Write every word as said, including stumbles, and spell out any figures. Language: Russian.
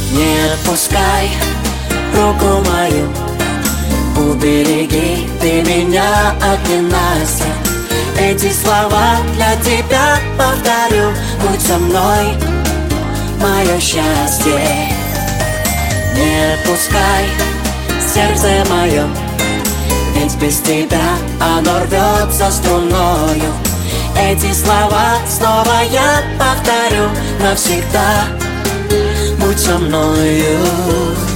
Не отпускай руку мою, убереги ты меня от ненастья. Эти слова для тебя повторю: будь со мной, мое счастье. Не отпускай сердце мое, ведь без тебя оно рвется струною. Эти слова снова я повторю навсегда: будь со мною.